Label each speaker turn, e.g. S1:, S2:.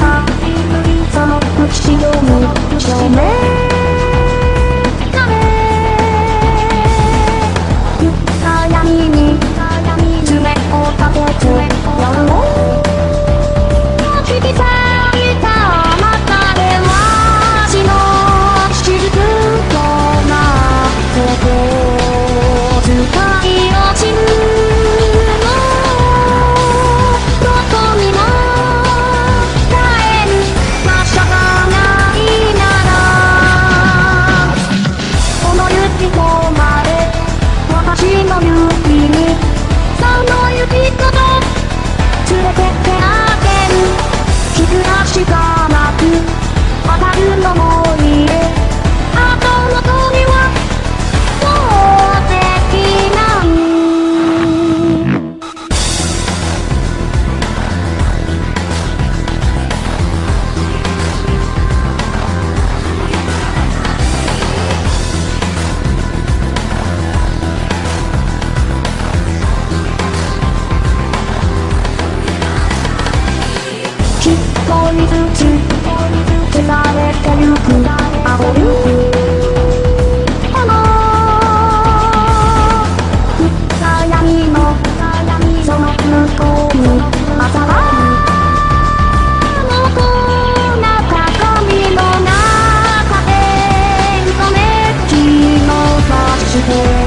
S1: たその後ろに照明闇に爪を立てて夜を切り裂いたあなたでは血の雫となって使い落ちるのどこにも帰る場所がないならこの雪とまで私の指にその雪ごと連れてってあげる気づかしかなく当たるのもいいあとの鳥はもうできない一人ずつ消されてゆく青い炎暗闇のその向こうに朝が残った鏡の中でうごめきの場所で